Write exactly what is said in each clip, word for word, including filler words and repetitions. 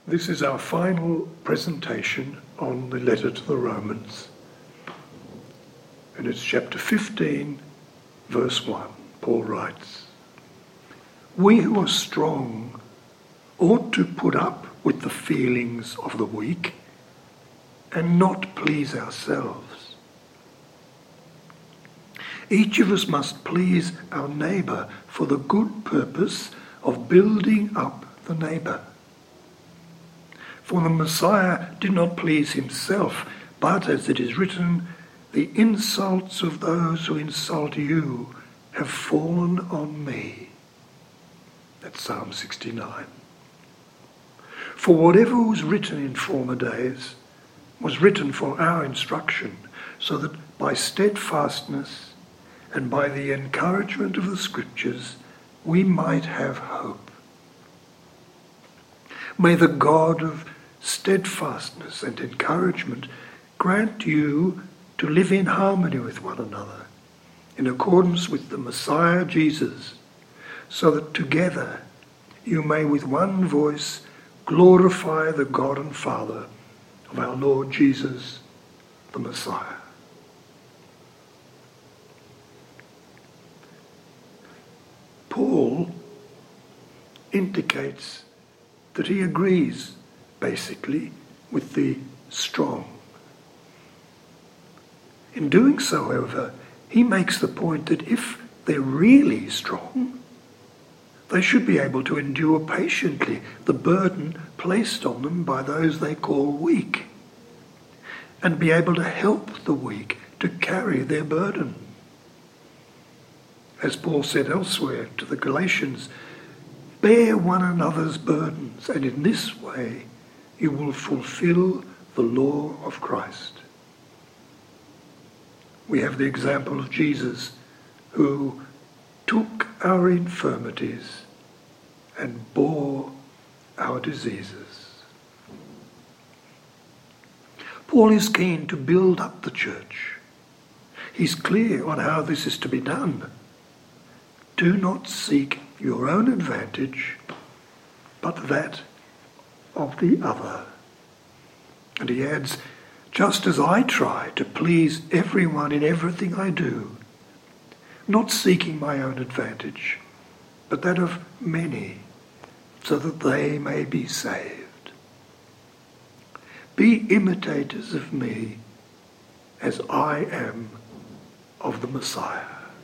This is our final presentation on the letter to the Romans. And it's chapter fifteen, verse one. Paul writes, "We who are strong ought to put up with the feelings of the weak and not please ourselves. Each of us must please our neighbour for the good purpose of building up the neighbour. For the Messiah did not please himself, but, as it is written, the insults of those who insult you have fallen on me." That's Psalm sixty-nine. "For whatever was written in former days was written for our instruction, so that by steadfastness and by the encouragement of the Scriptures we might have hope. May the God of steadfastness and encouragement grant you to live in harmony with one another, in accordance with the Messiah Jesus, so that together you may with one voice glorify the God and Father of our Lord Jesus, the Messiah." Paul indicates that he agrees, basically, with the strong. In doing so, however, he makes the point that if they're really strong, they should be able to endure patiently the burden placed on them by those they call weak, and be able to help the weak to carry their burden. As Paul said elsewhere to the Galatians, "Bear one another's burdens, and in this way you will fulfill the law of Christ." We have the example of Jesus, who took our infirmities and bore our diseases. Paul is keen to build up the church. He's clear on how this is to be done. Do not seek your own advantage, but that of the other. And he adds, "Just as I try to please everyone in everything I do, not seeking my own advantage, but that of many, so that they may be saved. Be imitators of me as I am of the Messiah."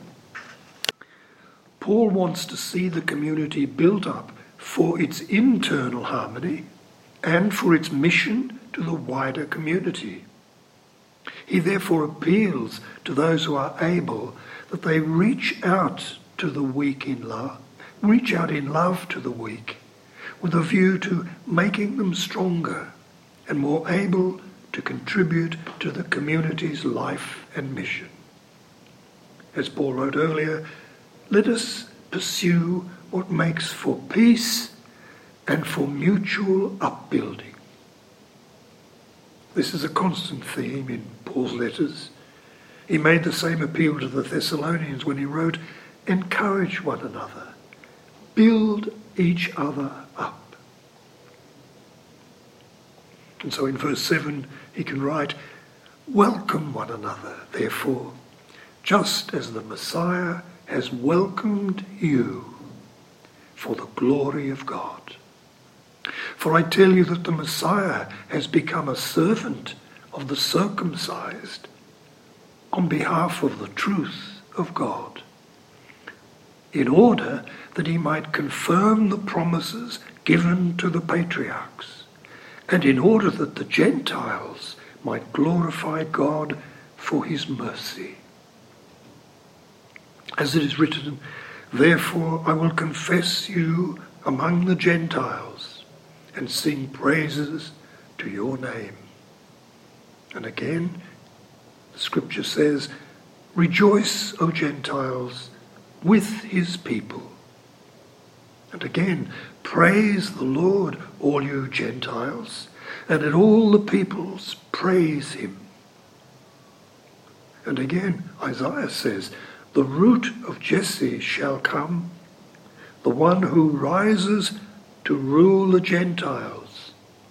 Paul wants to see the community built up for its internal harmony and for its mission to the wider community. He therefore appeals to those who are able that they reach out to the weak in love, reach out in love to the weak, with a view to making them stronger and more able to contribute to the community's life and mission. As Paul wrote earlier, let us pursue what makes for peace and for mutual upbuilding. This is a constant theme in Paul's letters. He made the same appeal to the Thessalonians when he wrote, "Encourage one another, build each other up." And so in verse seven he can write, "Welcome one another, therefore, just as the Messiah has welcomed you for the glory of God. For I tell you that the Messiah has become a servant of the circumcised on behalf of the truth of God, in order that he might confirm the promises given to the patriarchs, and in order that the Gentiles might glorify God for his mercy. As it is written, therefore I will confess you among the Gentiles and sing praises to your name." And again, the scripture says, "Rejoice, O Gentiles, with his people." And again, "Praise the Lord, all you Gentiles, and let all the peoples praise him." And again, Isaiah says, "The root of Jesse shall come, the one who rises to rule the Gentiles.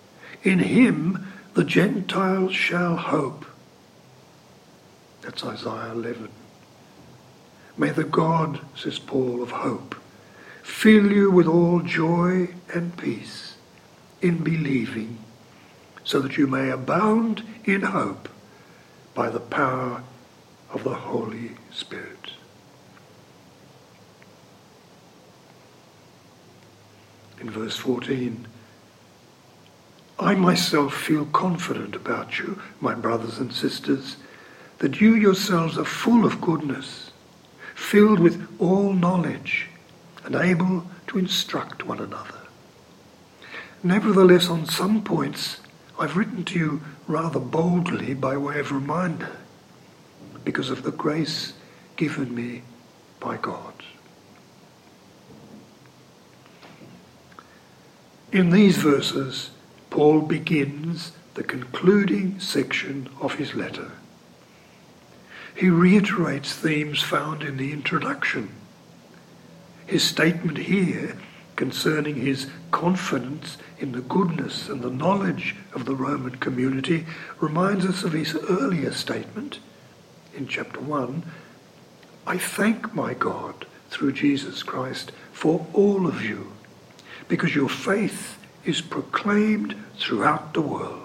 In him the Gentiles shall hope. That's Isaiah eleven. May the God, says Paul, of hope, fill you with all joy and peace in believing, so that you may abound in hope by the power of the Holy Spirit. In verse fourteen, I myself feel confident about you, my brothers and sisters, that you yourselves are full of goodness, filled with all knowledge, and able to instruct one another. Nevertheless, on some points, I've written to you rather boldly by way of reminder, because of the grace given me by God. In these verses, Paul begins the concluding section of his letter. He reiterates themes found in the introduction. His statement here concerning his confidence in the goodness and the knowledge of the Roman community reminds us of his earlier statement in chapter one. I thank my God through Jesus Christ for all of you, because your faith is proclaimed throughout the world.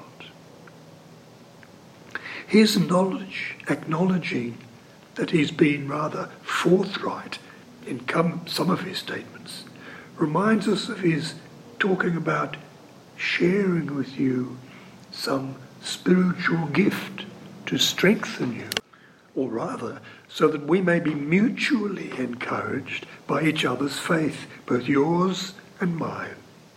His knowledge, acknowledging that he's been rather forthright in some of his statements, reminds us of his talking about sharing with you some spiritual gift to strengthen you, or rather, so that we may be mutually encouraged by each other's faith, both yours and mine.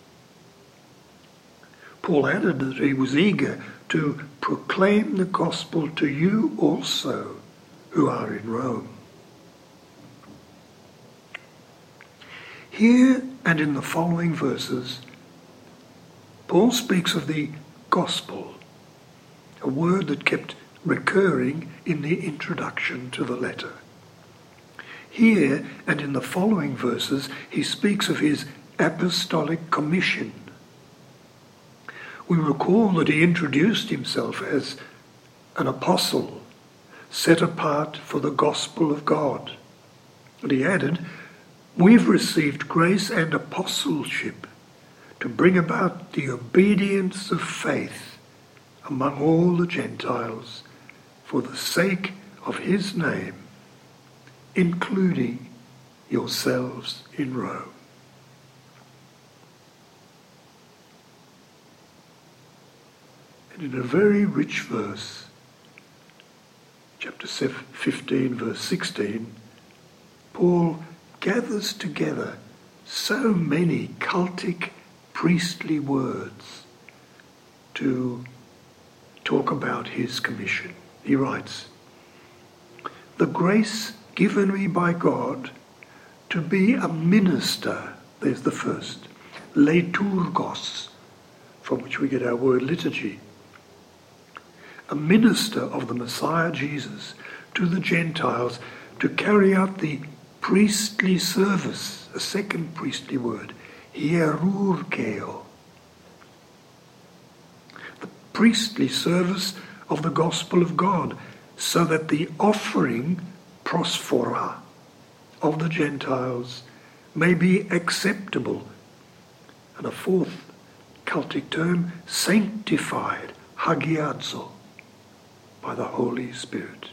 Paul added that he was eager to proclaim the gospel to you also who are in Rome. Here and in the following verses, Paul speaks of the gospel, a word that kept recurring in the introduction to the letter. Here and in the following verses, he speaks of his apostolic commission. We recall that he introduced himself as an apostle set apart for the gospel of God. And he added, we've received grace and apostleship to bring about the obedience of faith among all the Gentiles for the sake of his name, including yourselves in Rome. And in a very rich verse, chapter fifteen, verse sixteen, Paul gathers together so many cultic priestly words to talk about his commission. He writes, the grace given me by God to be a minister, there's the first, leiturgos, from which we get our word liturgy, a minister of the Messiah Jesus to the Gentiles to carry out the priestly service, a second priestly word, hierurgeo, the priestly service of the gospel of God, so that the offering prosphora of the Gentiles may be acceptable. And a fourth cultic term, sanctified, hagiadzo, by the Holy Spirit.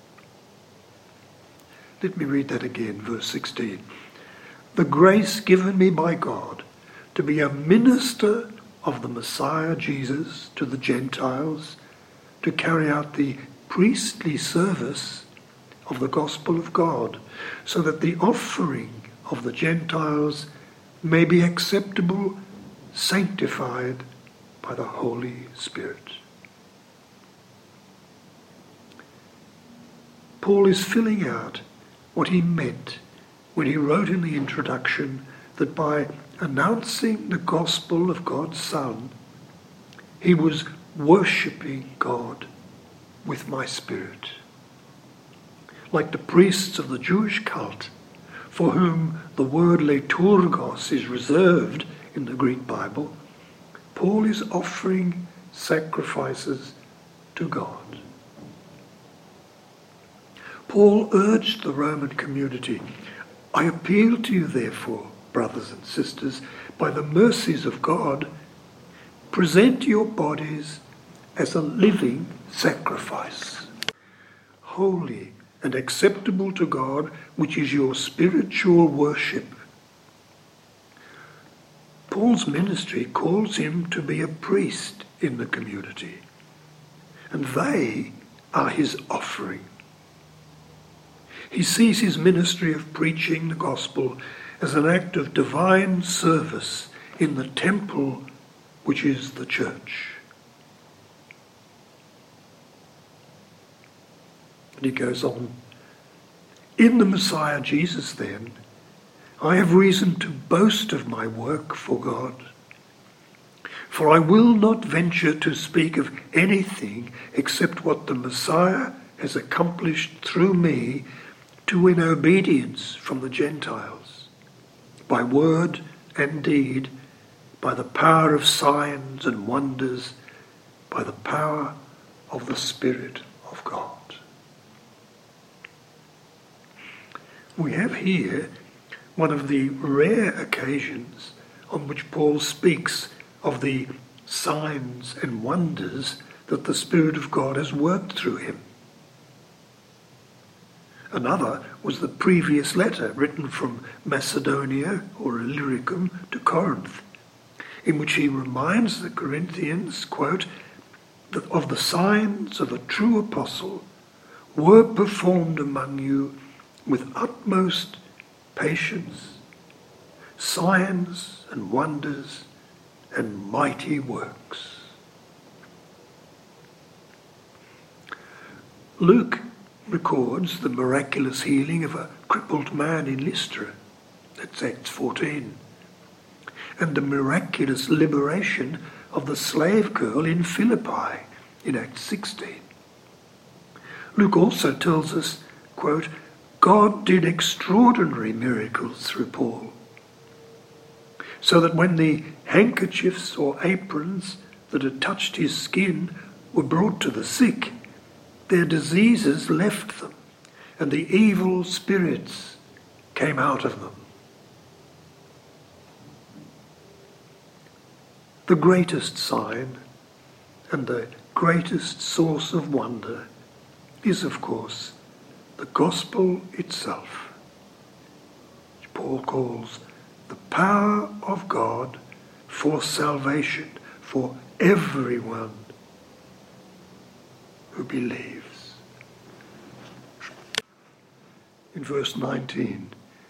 Let me read that again, verse sixteen. The grace given me by God to be a minister of the Messiah Jesus to the Gentiles, to carry out the priestly service of the gospel of God, so that the offering of the Gentiles may be acceptable, sanctified by the Holy Spirit. Paul is filling out what he meant when he wrote in the introduction that by announcing the gospel of God's Son, he was worshipping God with my spirit. Like the priests of the Jewish cult, for whom the word leiturgos is reserved in the Greek Bible, Paul is offering sacrifices to God. Paul urged the Roman community, "I appeal to you, therefore, brothers and sisters, by the mercies of God, present your bodies as a living sacrifice, holy and acceptable to God, which is your spiritual worship." Paul's ministry calls him to be a priest in the community, and they are his offering. He sees his ministry of preaching the gospel as an act of divine service in the temple, which is the church. And he goes on, "In the Messiah Jesus, then, I have reason to boast of my work for God. For I will not venture to speak of anything except what the Messiah has accomplished through me to win obedience from the Gentiles, by word and deed, by the power of signs and wonders, by the power of the Spirit of God." We have here one of the rare occasions on which Paul speaks of the signs and wonders that the Spirit of God has worked through him. Another was the previous letter written from Macedonia or Illyricum to Corinth, in which he reminds the Corinthians, quote, "that of the signs of a true apostle were performed among you with utmost patience, signs and wonders and mighty works." Luke records the miraculous healing of a crippled man in Lystra, that's Acts fourteen, and the miraculous liberation of the slave girl in Philippi in Acts sixteen. Luke also tells us, quote, "God did extraordinary miracles through Paul, so that when the handkerchiefs or aprons that had touched his skin were brought to the sick, their diseases left them, and the evil spirits came out of them." The greatest sign and the greatest source of wonder is, of course, the gospel itself, which Paul calls the power of God for salvation for everyone who believes. In verse nineteen,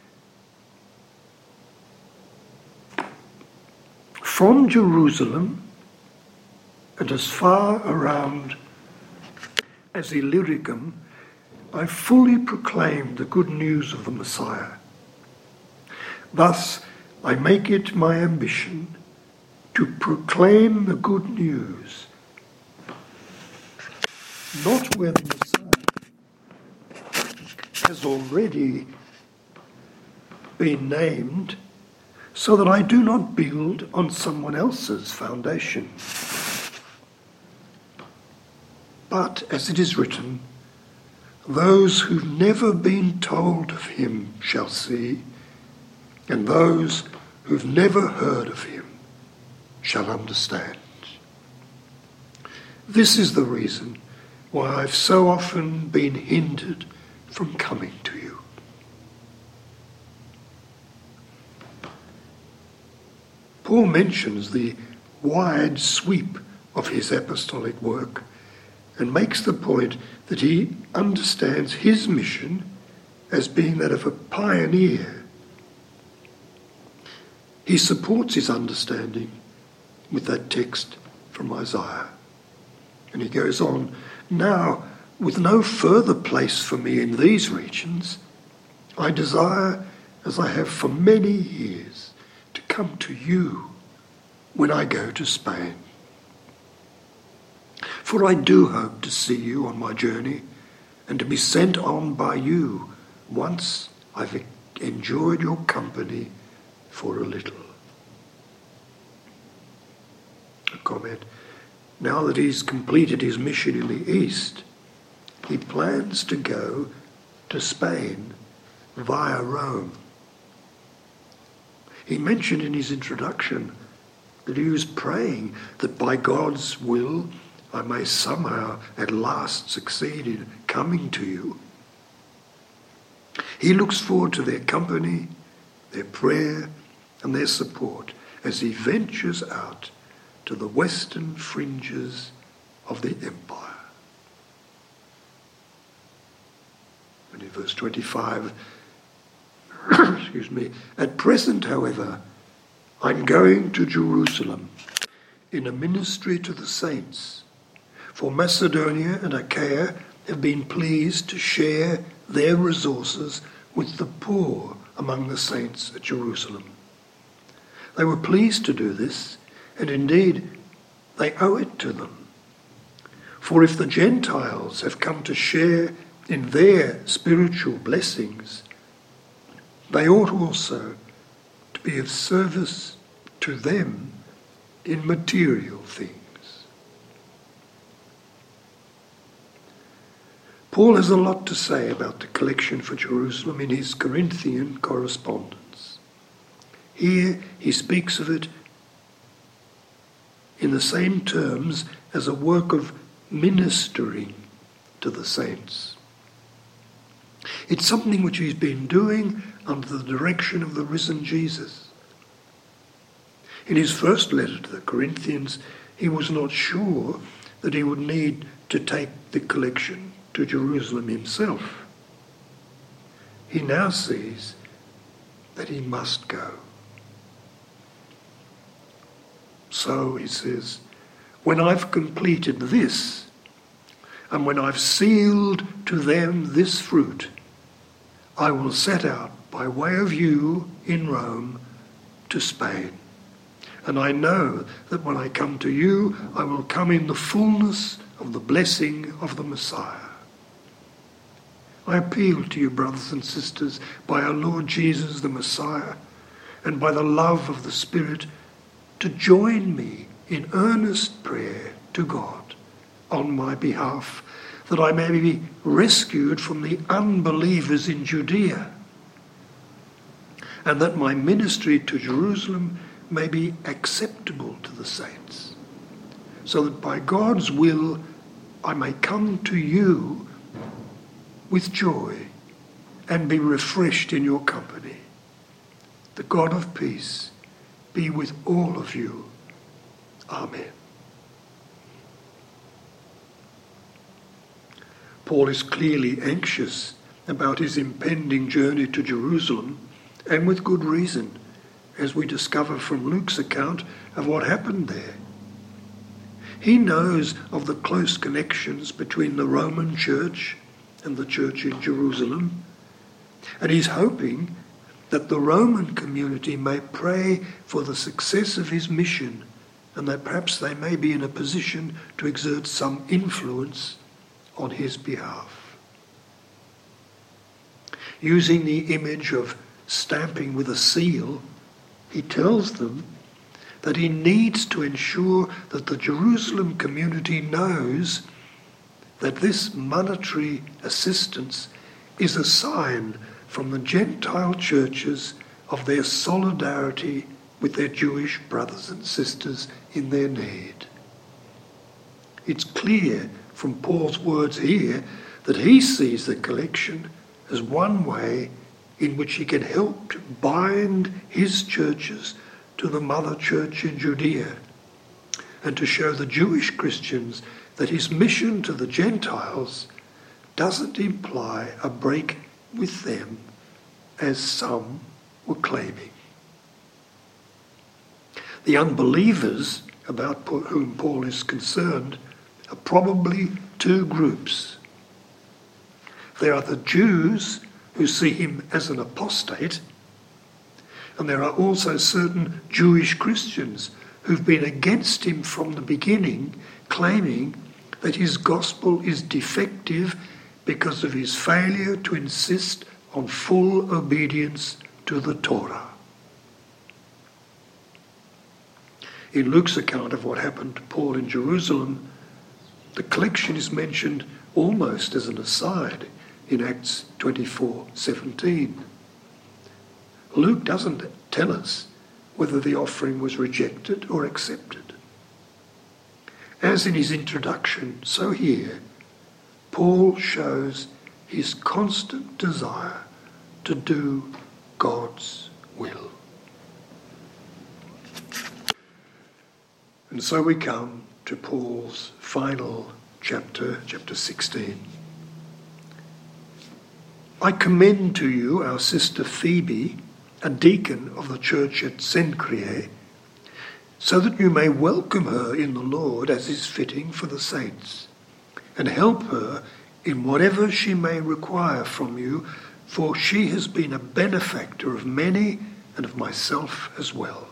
"From Jerusalem and as far around as Illyricum, I fully proclaimed the good news of the Messiah. Thus, I make it my ambition to proclaim the good news, not where the Messiah has already been named, so that I do not build on someone else's foundation. But, as it is written, those who've never been told of him shall see, and those who've never heard of him shall understand. This is the reason why I've so often been hindered from coming to you." Paul mentions the wide sweep of his apostolic work and makes the point that he understands his mission as being that of a pioneer. He supports his understanding with that text from Isaiah. And he goes on, "Now, with no further place for me in these regions, I desire, as I have for many years, to come to you when I go to Spain. For I do hope to see you on my journey and to be sent on by you once I've enjoyed your company for a little." comment, now that he's completed his mission in the East, he plans to go to Spain via Rome. He mentioned in his introduction that he was praying that by God's will I may somehow at last succeed in coming to you. He looks forward to their company, their prayer, and their support as he ventures out to the western fringes of the empire. And in verse twenty-five, excuse me, at present, however, I'm going to Jerusalem in a ministry to the saints, for Macedonia and Achaia have been pleased to share their resources with the poor among the saints at Jerusalem. They were pleased to do this, and indeed they owe it to them. For if the Gentiles have come to share in their spiritual blessings, they ought also to be of service to them in material things. Paul has a lot to say about the collection for Jerusalem in his Corinthian correspondence. Here he speaks of it in the same terms as a work of ministering to the saints. It's something which he's been doing under the direction of the risen Jesus. In his first letter to the Corinthians, he was not sure that he would need to take the collection to Jerusalem himself. He now sees that he must go. So, he says, when I've completed this, and when I've sealed to them this fruit, I will set out by way of you in Rome to Spain. And I know that when I come to you, I will come in the fullness of the blessing of the Messiah. I appeal to you, brothers and sisters, by our Lord Jesus the Messiah, and by the love of the Spirit, to join me in earnest prayer to God on my behalf, that I may be rescued from the unbelievers in Judea, and that my ministry to Jerusalem may be acceptable to the saints, so that by God's will I may come to you with joy and be refreshed in your company. The God of peace be with all of you. Amen. Paul is clearly anxious about his impending journey to Jerusalem, and with good reason, as we discover from Luke's account of what happened there. He knows of the close connections between the Roman Church and the church in Jerusalem, and he's hoping that the Roman community may pray for the success of his mission, and that perhaps they may be in a position to exert some influence on his behalf. Using the image of stamping with a seal, he tells them that he needs to ensure that the Jerusalem community knows that this monetary assistance is a sign from the Gentile churches of their solidarity with their Jewish brothers and sisters in their need. It's clear from Paul's words here that he sees the collection as one way in which he can help to bind his churches to the mother church in Judea, and to show the Jewish Christians that his mission to the Gentiles doesn't imply a break with them, as some were claiming. The unbelievers about whom Paul is concerned are probably two groups. There are the Jews who see him as an apostate, and there are also certain Jewish Christians who've been against him from the beginning, claiming that his gospel is defective because of his failure to insist on full obedience to the Torah. In Luke's account of what happened to Paul in Jerusalem, the collection is mentioned almost as an aside in Acts twenty-four seventeen. Luke doesn't tell us whether the offering was rejected or accepted. As in his introduction, so here, Paul shows his constant desire to do God's will. And so we come to Paul's final chapter, chapter sixteen. I commend to you our sister Phoebe, a deacon of the church at Cenchreae, so that you may welcome her in the Lord as is fitting for the saints, and help her in whatever she may require from you, for she has been a benefactor of many and of myself as well.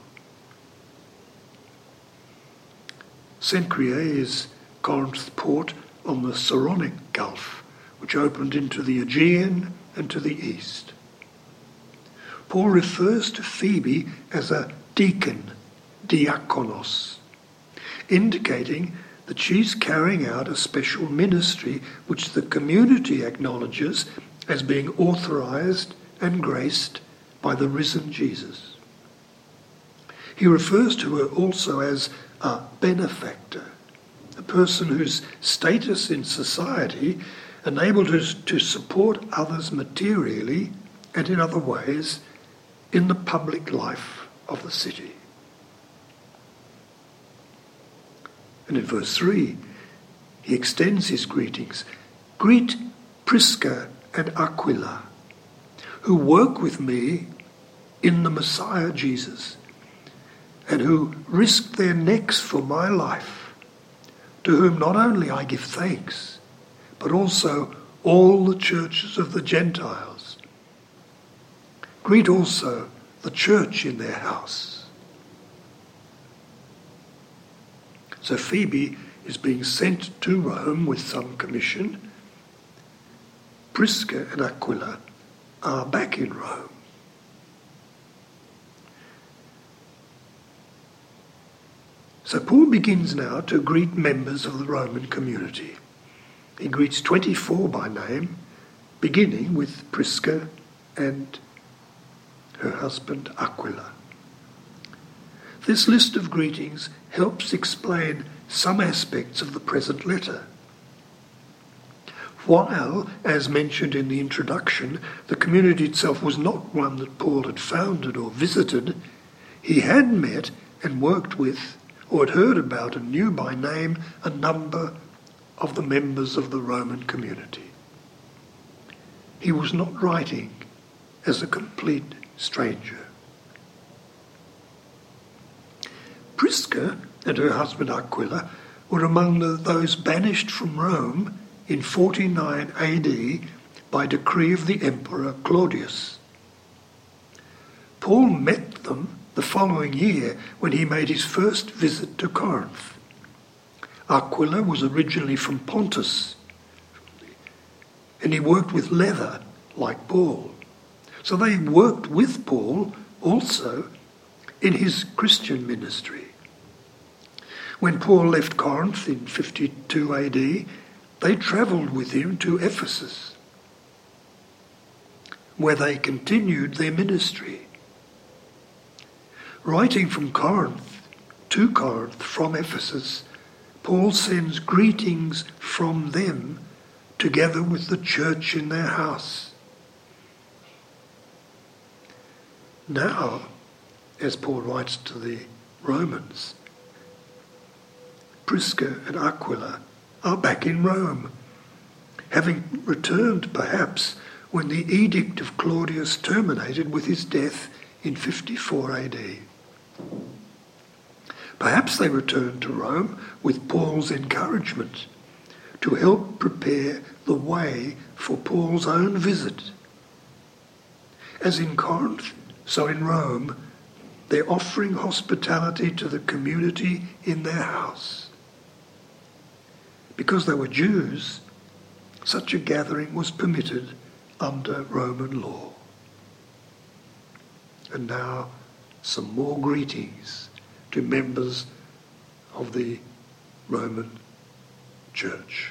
Cenchreae is Corinth's port on the Saronic Gulf, which opened into the Aegean and to the east. Paul refers to Phoebe as a deacon, diakonos, indicating that she's carrying out a special ministry which the community acknowledges as being authorized and graced by the risen Jesus. He refers to her also as a benefactor, a person whose status in society enabled her to support others materially and in other ways in the public life of the city. And in verse three, he extends his greetings. Greet Prisca and Aquila, who work with me in the Messiah Jesus, and who risked their necks for my life, to whom not only I give thanks, but also all the churches of the Gentiles. Greet also the church in their house. So Phoebe is being sent to Rome with some commission. Prisca and Aquila are back in Rome. So Paul begins now to greet members of the Roman community. He greets twenty-four by name, beginning with Prisca and her husband Aquila. This list of greetings helps explain some aspects of the present letter. While, as mentioned in the introduction, the community itself was not one that Paul had founded or visited, he had met and worked with, or had heard about and knew by name, a number of the members of the Roman community. He was not writing as a complete stranger. Prisca and her husband Aquila were among the, those banished from Rome in forty-nine A D by decree of the Emperor Claudius. Paul met them the following year when he made his first visit to Corinth. Aquila was originally from Pontus, and he worked with leather like Paul. So they worked with Paul also in his Christian ministry. When Paul left Corinth in fifty-two A D, they travelled with him to Ephesus, where they continued their ministry. Writing from Corinth, to Corinth from Ephesus, Paul sends greetings from them together with the church in their house. Now, as Paul writes to the Romans, Prisca and Aquila are back in Rome, having returned perhaps when the edict of Claudius terminated with his death in fifty-four A D. Perhaps they returned to Rome with Paul's encouragement to help prepare the way for Paul's own visit. As in Corinth, so in Rome, they're offering hospitality to the community in their house. Because they were Jews, such a gathering was permitted under Roman law. And now, some more greetings to members of the Roman Church.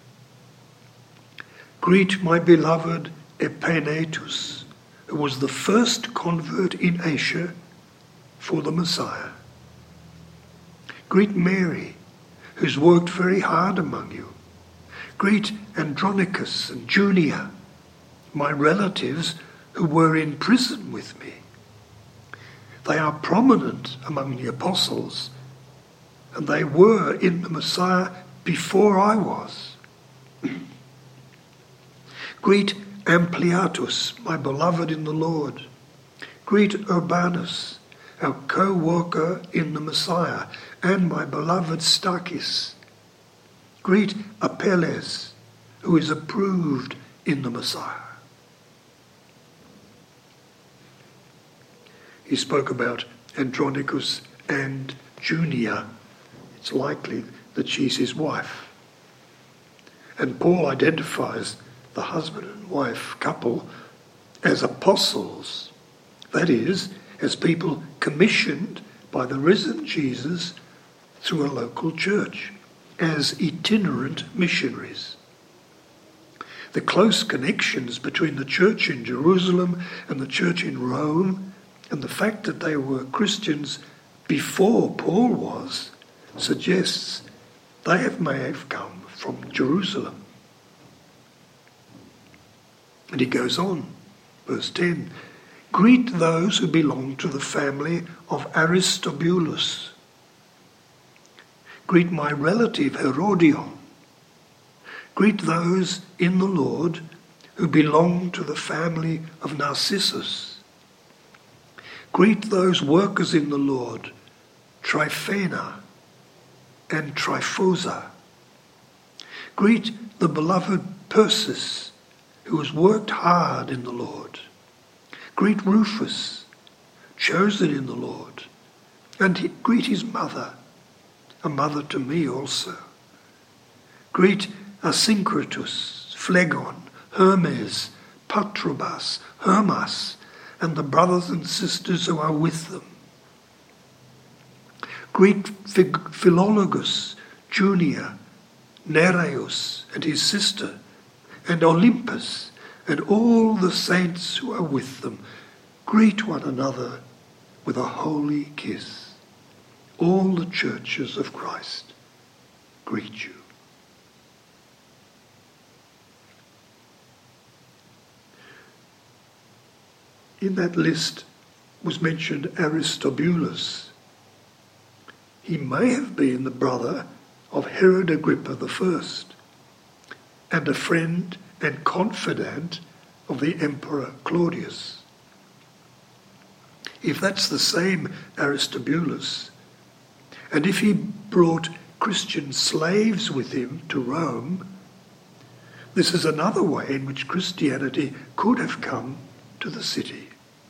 Greet my beloved Epaenetus, who was the first convert in Asia for the Messiah. Greet Mary, who's worked very hard among you. Greet Andronicus and Junia, my relatives who were in prison with me. They are prominent among the apostles, and they were in the Messiah before I was. Greet Ampliatus, my beloved in the Lord. Greet Urbanus, our co-worker in the Messiah, and my beloved Stachys. Greet Apelles, who is approved in the Messiah. He spoke about Andronicus and Junia. It's likely that she's his wife. And Paul identifies the husband and wife couple as apostles, that is, as people commissioned by the risen Jesus through a local church, as itinerant missionaries. The close connections between the church in Jerusalem and the church in Rome, and the fact that they were Christians before Paul was, suggests they have, may have come from Jerusalem. And he goes on, verse ten, greet those who belong to the family of Aristobulus. Greet my relative Herodion. Greet those in the Lord who belong to the family of Narcissus. Greet those workers in the Lord, Tryphena and Tryphosa. Greet the beloved Persis, who has worked hard in the Lord. Greet Rufus, chosen in the Lord, and he, greet his mother, a mother to me also. Greet Asyncritus, Phlegon, Hermes, Patrobas, Hermas, and the brothers and sisters who are with them. Greet Philologus, Junia, Nereus and his sister, and Olympus, and all the saints who are with them. Greet one another with a holy kiss. All the churches of Christ greet you. In that list was mentioned Aristobulus. He may have been the brother of Herod Agrippa the First, and a friend and confidant of the Emperor Claudius. If that's the same Aristobulus, and if he brought Christian slaves with him to Rome, this is another way in which Christianity could have come to the city.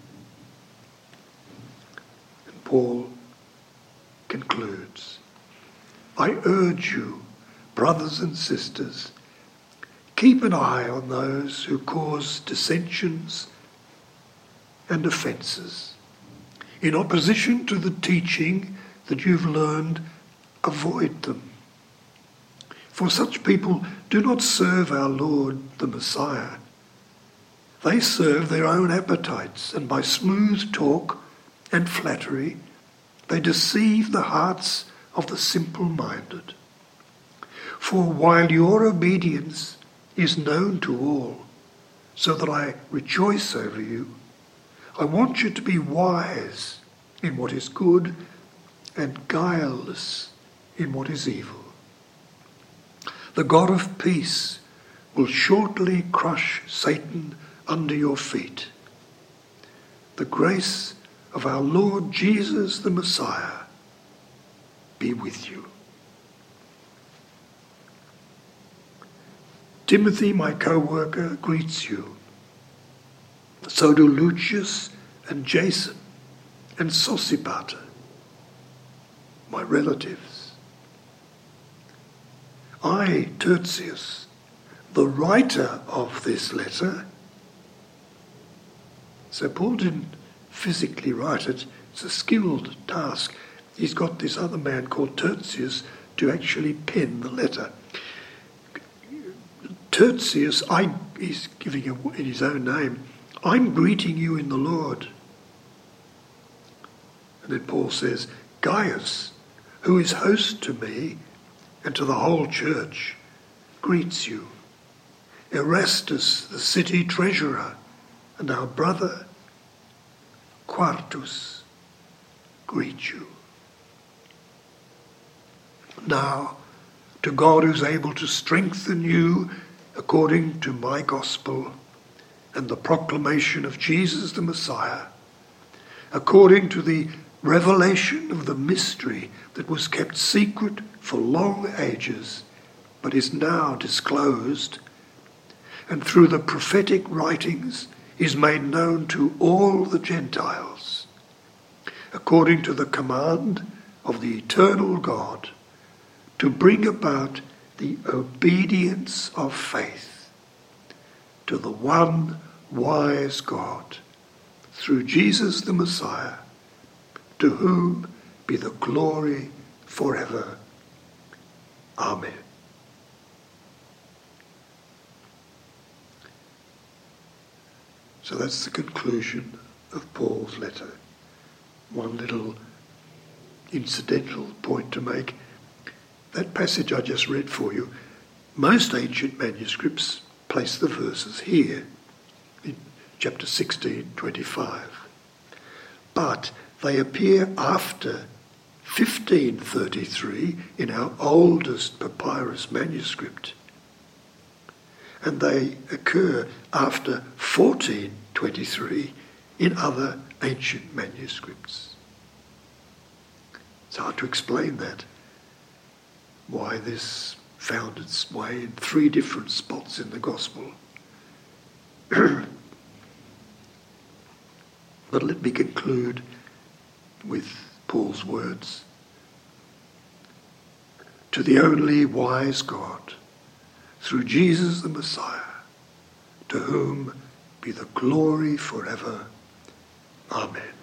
And Paul concludes, I urge you, brothers and sisters, keep an eye on those who cause dissensions and offences. In opposition to the teaching that you've learned, avoid them. For such people do not serve our Lord, the Messiah. They serve their own appetites, and by smooth talk and flattery, they deceive the hearts of the simple-minded. For while your obedience is known to all, so that I rejoice over you, I want you to be wise in what is good and guileless in what is evil. The God of peace will shortly crush Satan under your feet. The grace of our Lord Jesus the Messiah be with you. Timothy, my co-worker, greets you. So do Lucius and Jason and Sosipater, my relatives. I, Tertius, the writer of this letter. So Paul didn't physically write it. It's a skilled task. he's got this other man called Tertius to actually pen the letter. Tertius, I, he's giving it in his own name, I'm greeting you in the Lord. And then Paul says, Gaius, who is host to me and to the whole church, greets you. Erastus, the city treasurer, and our brother Quartus greet you. Now, to God who's able to strengthen you according to my gospel and the proclamation of Jesus the Messiah, according to the revelation of the mystery that was kept secret for long ages, but is now disclosed, and through the prophetic writings is made known to all the Gentiles, according to the command of the eternal God, to bring about the obedience of faith to the one wise God, through Jesus the Messiah, to whom be the glory forever. Amen. So that's the conclusion of Paul's letter. One little incidental point to make. That passage I just read for you, most ancient manuscripts place the verses here, in chapter sixteen, twenty-five. But they appear after fifteen thirty-three in our oldest papyrus manuscript. And they occur after fourteen twenty-three in other ancient manuscripts. It's hard to explain that, why this found its way in three different spots in the Gospel. But let me conclude with Paul's words. To the only wise God, through Jesus the Messiah, to whom be the glory forever. Amen.